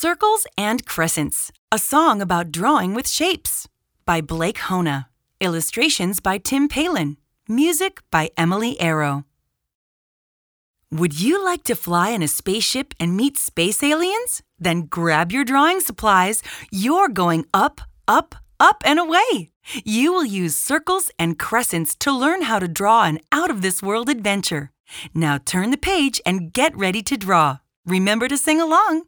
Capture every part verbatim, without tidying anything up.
Circles and Crescents, a song about drawing with shapes, by Blake Hona. Illustrations by Tim Palin. Music by Emily Arrow. Would you like to fly in a spaceship and meet space aliens? Then grab your drawing supplies. You're going up, up, up and away. You will use circles and crescents to learn how to draw an out-of-this-world adventure. Now turn the page and get ready to draw. Remember to sing along.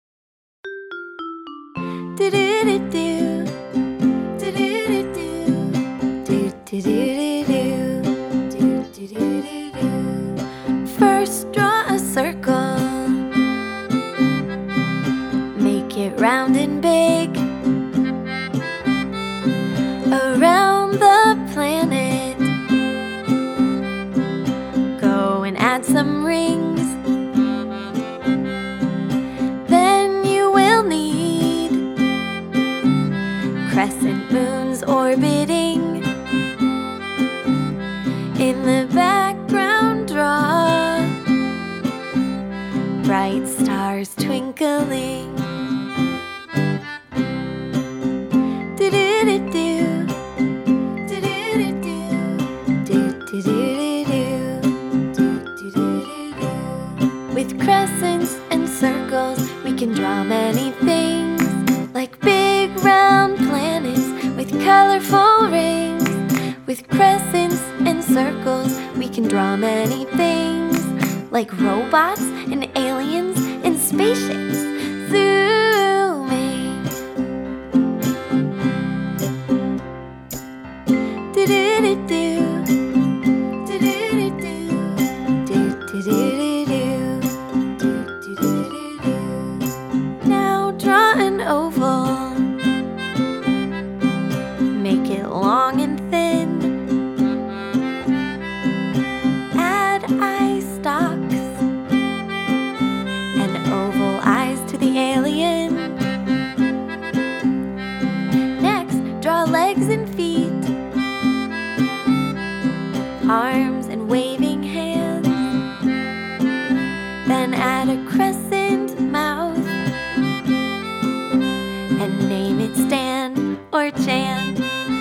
Do-do-do-do, do-do-do-do, do-do-do-do, do-do-do-do. First, draw a circle. Make it round and big. Around the planet. Go and add some rings. Crescent moons orbiting. In the background draw bright stars twinkling. Do-do-do-do, do-do-do-do, do-do-do-do, do-do-do-do. With crescents and circles we can draw many things, like big round planets with colorful rings. With crescents and circles we can draw many things, like robots and aliens and spaceships zooming. Do-do-do-do, do-do-do-do, do-do-do-do, do-do-do-do. Now draw an oval. Make it long and thin. Add eye stalks and oval eyes to the alien. Next, draw legs and feet, arms and waving hands. Then add a crescent mouth and name it Stan or Chan.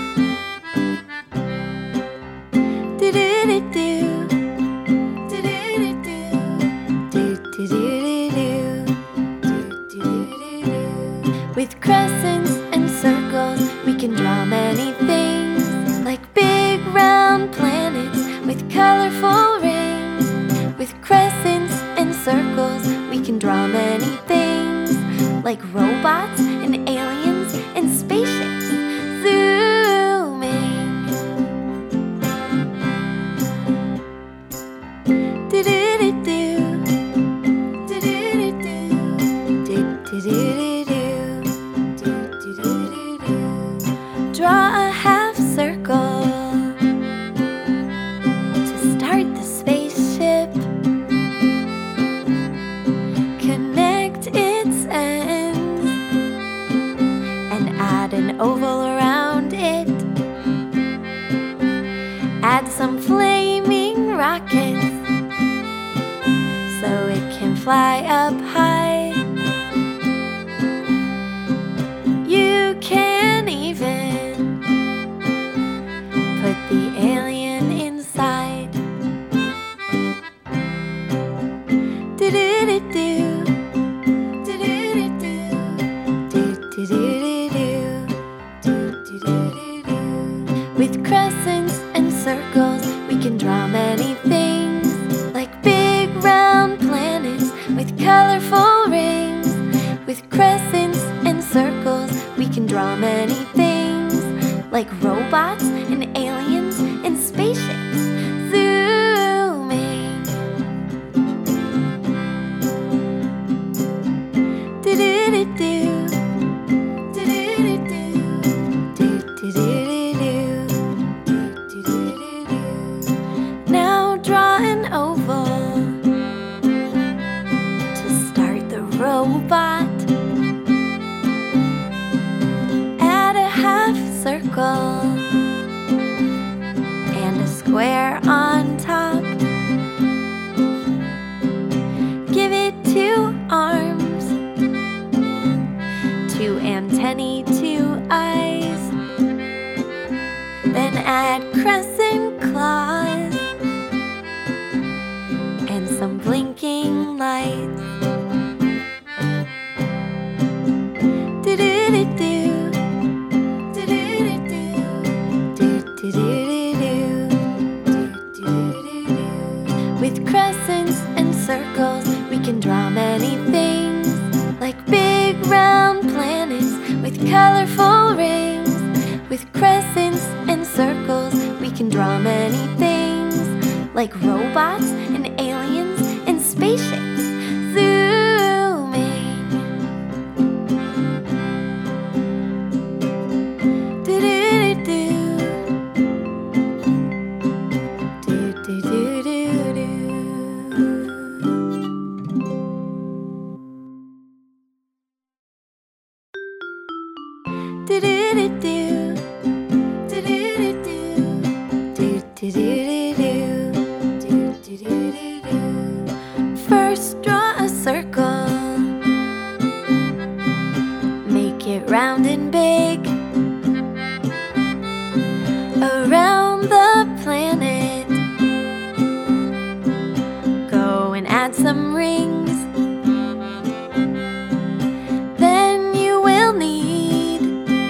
Do-do-do-do, do-do-do-do, do-do-do-do, do-do-do-do. With crescents and circles we can draw many things, like big round planets with colorful rings. With crescents and circles we can draw many things, like robots and aliens and spaceships zooming. Do-do-do-do, do-do-do-do, do-do-do-do, do-do-do-do. Draw a half circle to start the spaceship. Connect its ends and add an oval around it. Add some flaming rockets so it can fly up high. You can even put the alien inside. Do-do-do-do, do-do-do-do, do-do-do-do, do-do-do-do. With crescents and circles we can draw many things, like big round planets with colorful rings. With crescents and circles we can draw many things, like robots and aliens and spaceships zooming. Do-do-do-do, do-do-do-do, do-do-do-do, do-do-do-do. Now draw an oval to start the robot. Add a half circle and a square on top. Give it two arms any two eyes. Then add crescent claws and some blinking lights. Do-do-do-do, do-do-do-do, do-do-do-do, do-do-do-do. With crescents and circles, we can draw many things, like big round planets with colorful rings. With crescents and circles, we can draw many things, like robots and aliens and spaceships. Zooming. Do-do-do-do. Do-do-do-do-do. Do-do-do-do. Do-do-do-do. Do-do-do-do. Do-do-do-do. First, draw a circle. Make it round and big around the planet. Go and add some rings. Then you will need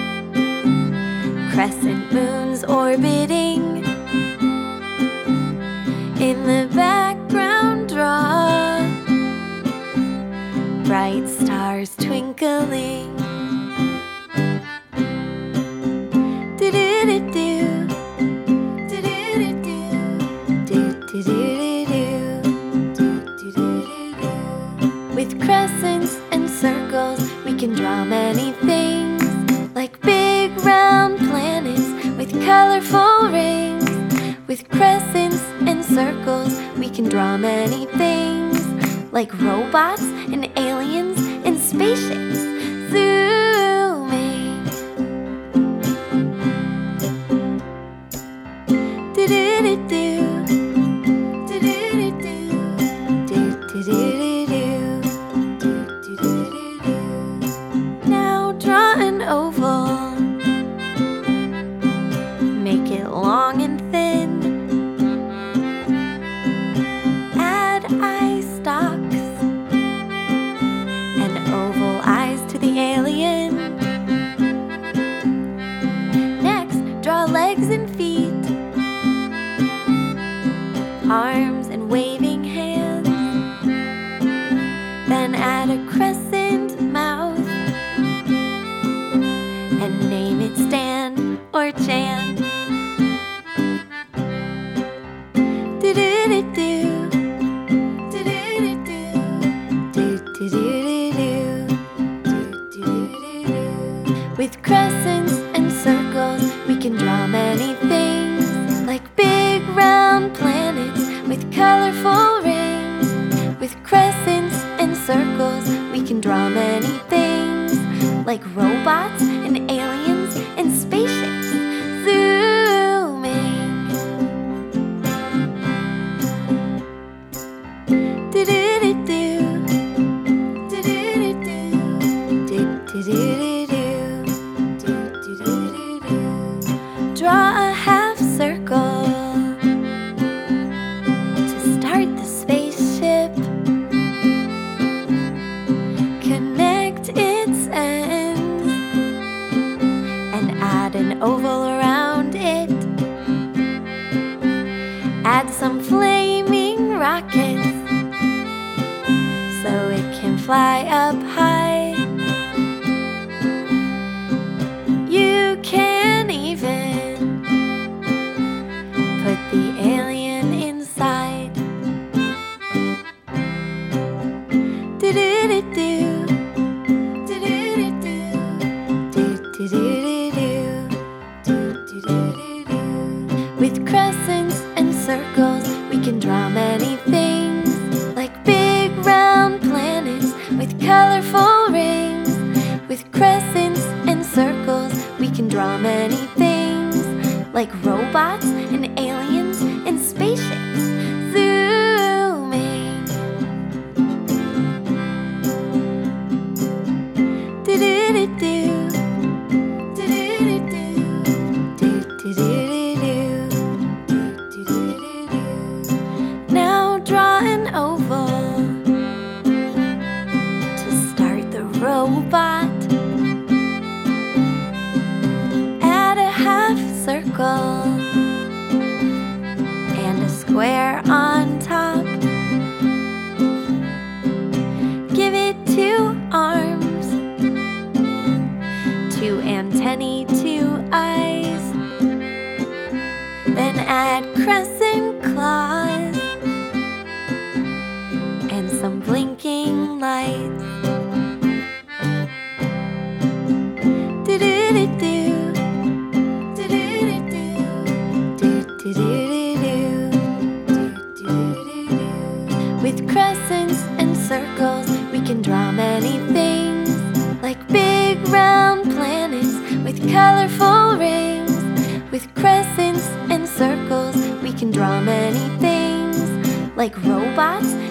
crescent moons orbiting. In the background, draw bright stars twinkling. Do-do-do-do, do-do-do-do, do-do-do-do, do-do-do-do. With crescents and circles, we can draw many things, like big round planets with colorful rings. With crescents and circles, we can draw many things, like robots and aliens and spaceships. Zooming. Do-do-do-do. Do-do-do-do. Do-do-do-do. Do-do-do-do. Now draw an oval. Make it long and thin. Add eye stalks and oval eyes to the alien. Next, draw legs and feet, arms and waving hands. Then add a crescent mouth and name it Stan or Chan. Do-do-do-do, do-do-do-do, do-do-do-do, do-do-do-do. With crescents and circles, we can draw many things, like big round planets with colorful rings. With crescents and circles, we can draw many things, like robots and aliens and spaceships. Zooming. Do-do-do-do. Do-do-do-do. Do-do-do-do. Do-do-do-do. Draw a half circle to start the spaceship. Connect its ends and add an oval around it. Add some flaming rockets so it can fly up high. You can even put the alien inside. Do-do-do-do, do-do-do-do, do-do-do-do, do-do-do-do. With crescents and circles, we can draw many things, like big round planets with colorful rings. With crescents and circles, we can draw many things, like robots and aliens and spaceships. Zooming. Do-do-do-do. robot. Add a half circle and a square on top. Give it two arms, two antennae, two eyes. Then add crescent claws and some blinking lights. Do-do-do-do, do-do-do-do, do-do-do-do, do-do-do-do. With crescents and circles, we can draw many things, like big round planets with colorful rings. With crescents and circles, we can draw many things, like robots